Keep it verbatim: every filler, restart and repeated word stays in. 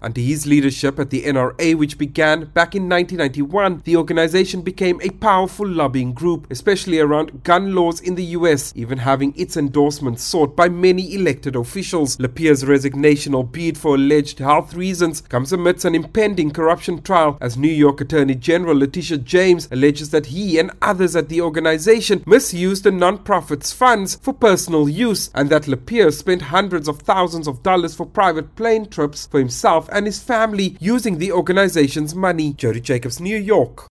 Under his leadership at the N R A, which began back in nineteen ninety-one, the organization became a powerful lobbying group, especially around gun laws in the U S, even having its endorsement sought by many elected officials. Lapierre's resignation, albeit for alleged health reasons, comes amidst an impending corruption trial as New York Attorney General Letitia James alleges that he and others at the organization misused the non-profit's funds for personal use, and that Lapierre spent hundreds of thousands of dollars for private plane trips for himself and his family using the organization's money. Jody Jacobs, New York.